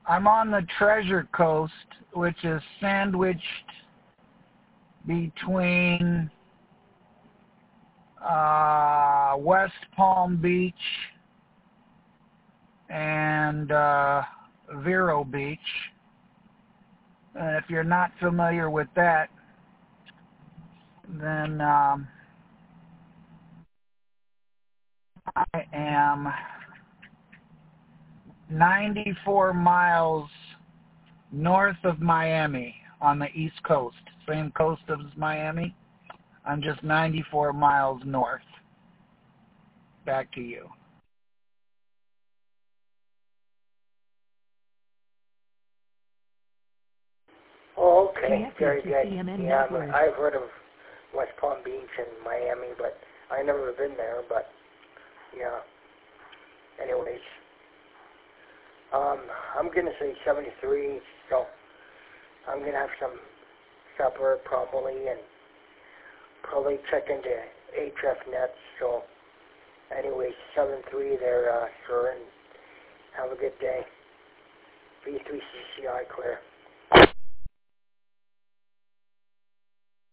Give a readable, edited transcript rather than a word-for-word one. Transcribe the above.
I'm on the Treasure Coast, which is sandwiched between West Palm Beach and Vero Beach. And if you're not familiar with that, then I am 94 miles north of Miami on the East Coast. Same coast as Miami. I'm just 94 miles north. Back to you. Oh, okay. Very good. CNN Yeah, Network. I've heard of West Palm Beach and Miami, but I've never been there. But yeah. Anyways, I'm gonna say 73. So I'm gonna have some supper probably, and probably check into HF Nets. So anyways, 7-3 there, sir, and have a good day. V3CCI clear.